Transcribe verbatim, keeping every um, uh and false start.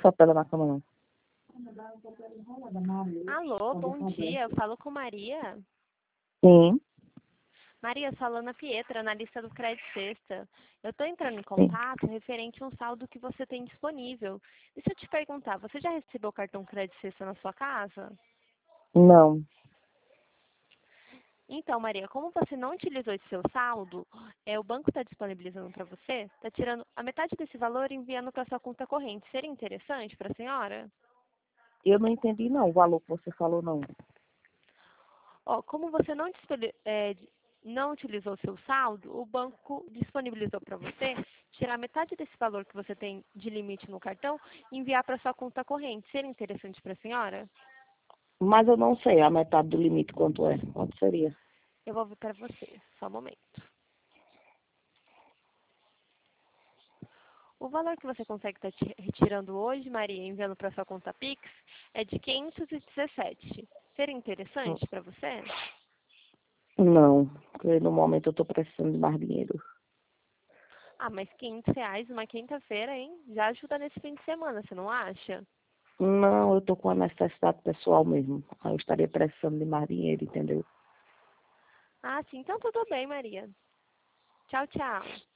papel na cama, não. Alô, bom dia. Eu falo com Maria. Sim, Maria, sou a Lana Pietra, analista do Crédito Sexta. Eu estou entrando em sim. contato referente a um saldo que você tem disponível. Deixa eu te perguntar, você já recebeu o cartão Crédito Sexta na sua casa? Não. Então, Maria, como você não utilizou esse seu saldo, é, o banco está disponibilizando para você, está tirando a metade desse valor e enviando para sua conta corrente. Seria interessante para a senhora? Eu não entendi, não, o valor que você falou, não. Ó, como você não, disponi- é, não utilizou o seu saldo, o banco disponibilizou para você tirar metade desse valor que você tem de limite no cartão e enviar para sua conta corrente. Seria interessante para a senhora? Mas eu não sei a metade do limite quanto é. Quanto seria? Eu vou ver para você, só um momento. O valor que você consegue estar retirando hoje, Maria, enviando para sua conta Pix, é de quinhentos e dezessete. Seria interessante para você? Não, porque no momento eu estou precisando de mais dinheiro. Ah, mas quinhentos reais uma quinta-feira, hein? Já ajuda nesse fim de semana, você não acha? Não, eu estou com a necessidade pessoal mesmo. Aí eu estaria precisando de mais dinheiro, entendeu? Ah, sim, então tudo bem, Maria. Tchau, tchau.